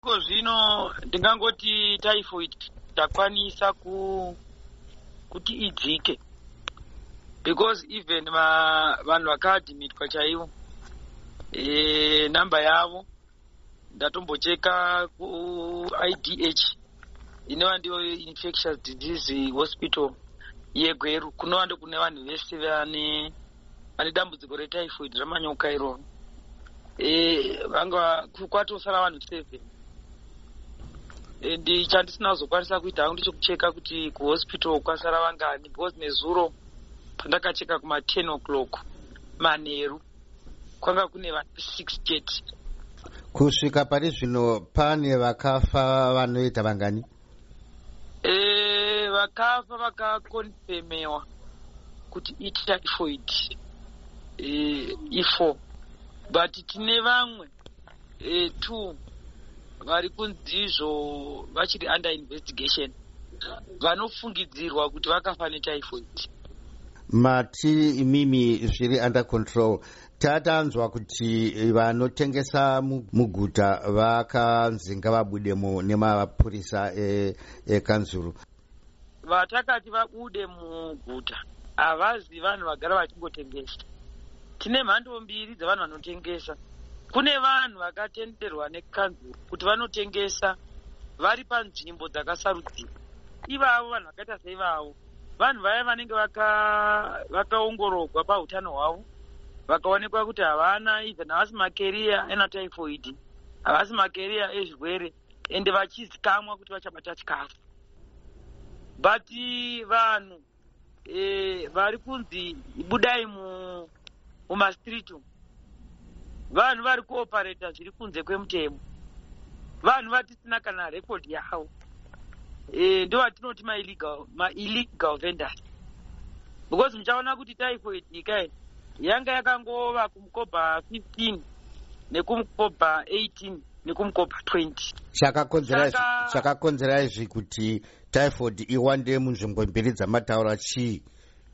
Zvino ndingangoti typhoid takwanisa kuti idzike, because even vanhu vakadhimitwa chaivo namba yavo ndatombocheka kuIDH inova ndiyo infectious disease hospital yeGweru, kunova ndokune vanhu vese vane dambudziko retyphoid ramanyoka iroro. Vanga kwatosara vanhu 7. Chandisina kuzokwanisa kuita hangu ndechekucheka kuti kuhospital kwasara vangani, because nezuro pandakacheka kuma 10 o'clock manheru kwanga kune vanhu 6 chete. Kusvika pari zvino pane vakafa vanoita vangani? Vakafa vakakonfemewa kuti ityphoid i4, but tine vamwe 2 vari kunzizvo vachiri under investigation vanofungidzirwa kuti vakafa netyphoid. Mati imimi zviri under control. Tatanzwa kuti vanotengesa muguta vakanzi ngavabudemo nemapurisa ekanzuru. Vatakati vabude muguta havazi vanhu vagara vachingotengesa. Tine mhando 2 dzevanhu vanotengesa. Kune vanhu vakatenderwa nekanzuru kuti vanotengesa vari panzvimbo dzakasarudzirwa. Ivavo vanhu vakaita seivavo, vanhu vaya vanenge vakaongororwa pautano hwavo vakaonekwa kuti havana havasi makeriya ena typhoid, havasi makeriya ezvirwere, ende vachizikamwa kuti vachabata chikafu. But vanhu vari kunzi budai mumastreet, vanhu vari kuopareta zviri kunze kwemutemo, vanhu vatisina kana rekodi yavo, ndo vatinoti ma-illegal vendors. Because muchaona kuti typhoid ikai yanga yakangova kumukobha 15 nekumukobha 18 nekumukobha 20. Chakakonzera izvi kuti typhoid iwande munzvimbo 2 dzamataura chii?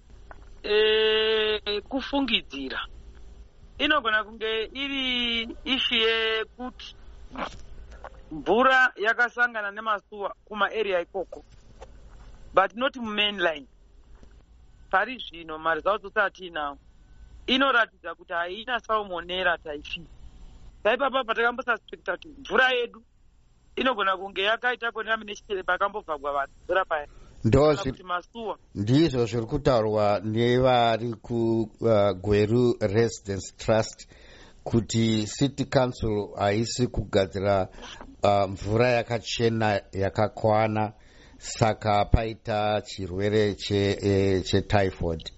Kufungidzira. Inogona kunge iri ishu yekuti mvura yakasangana nemasuwa kuma-area ikoko, but not mumainline. Pari zvino maresults atinawo inoratidza kuti haina salmonella typhi. Saipapa patakambosasuspekta kuti mvura yedu inogona kunge yakaita contamination pakambobvagwa vanhu mvura paya. Ndizvo zviri kutaurwa nevari kuGweru Residence Trust kuti City Council haisi kugadzira mvura yakachena yakakwana, saka paita chirwere chetyphoid.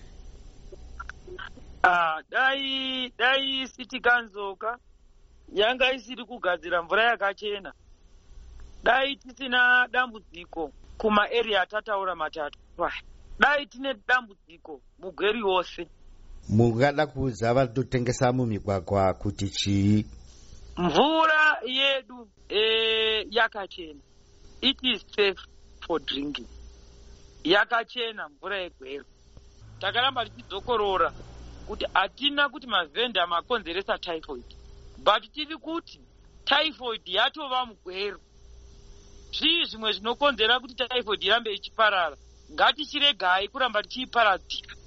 Dai City Council yanga isiri kugadzira mvura yakachena, dai tisina dambudziko kuma-area atataura matatu. Dai tine dambudziko muGweru yose. Mungada kuudza vanotengesa mumigwagwa kuti chii? Mvura yedu yakachena. It is safe for drinking. Yakachena mvura yeGweru. Takaramba tichidzokorora kuti hatina kuti mavhenda makonzeresa typhoid, but tiri kuti typhoid yatova muGweru. Zvii zvimwe zvinokonzera kuti typhoid irambe ichiparara? Ngatichiregai kuramba tichiiparadzira.